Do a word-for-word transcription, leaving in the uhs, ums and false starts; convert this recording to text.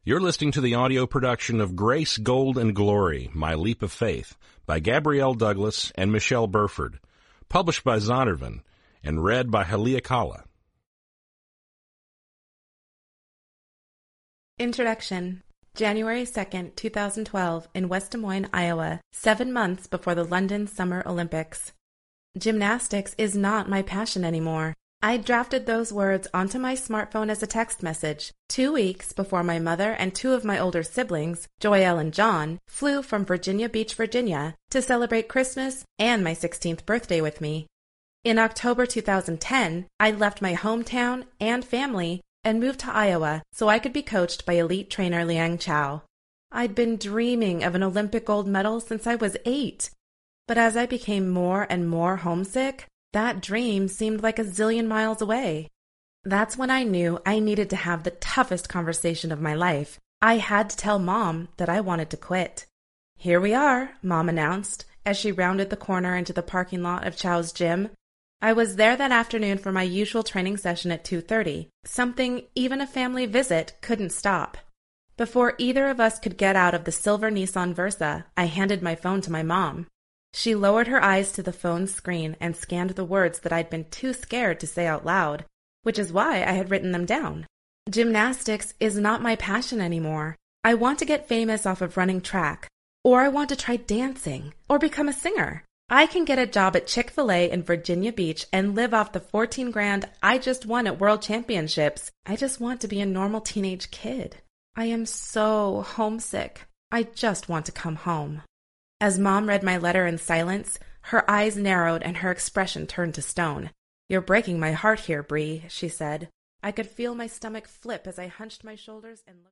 You're listening to the audio production of Grace, Gold, and Glory, My Leap of Faith, by Gabrielle Douglas and Michelle Burford, published by Zondervan, and read by Haleakala. Introduction. January second, two thousand twelve, in West Des Moines, Iowa, seven months before the London Summer Olympics. Gymnastics is not my passion anymore. I drafted those words onto my smartphone as a text message two weeks before my mother and two of my older siblings, Joelle and John, flew from Virginia Beach, Virginia, to celebrate Christmas and my sixteenth birthday with me. In October two thousand ten, I left my hometown and family and moved to Iowa so I could be coached by elite trainer Liang Chow. I'd been dreaming of an Olympic gold medal since I was eight. But as I became more and more homesick, that dream seemed like a zillion miles away. That's when I knew I needed to have the toughest conversation of my life. I had to tell Mom that I wanted to quit. "Here we are," Mom announced as she rounded the corner into the parking lot of Chow's gym. I was there that afternoon for my usual training session at two thirty, something even a family visit couldn't stop. Before either of us could get out of the silver Nissan Versa, I handed my phone to my mom. She lowered her eyes to the phone's screen and scanned the words that I'd been too scared to say out loud, which is why I had written them down. Gymnastics is not my passion anymore. I want to get famous off of running track, or I want to try dancing, or become a singer. I can get a job at Chick-fil-A in Virginia Beach and live off the fourteen grand I just won at World Championships. I just want to be a normal teenage kid. I am so homesick. I just want to come home. As Mom read my letter in silence, her eyes narrowed and her expression turned to stone. "You're breaking my heart here, Bree," she said. I could feel my stomach flip as I hunched my shoulders and looked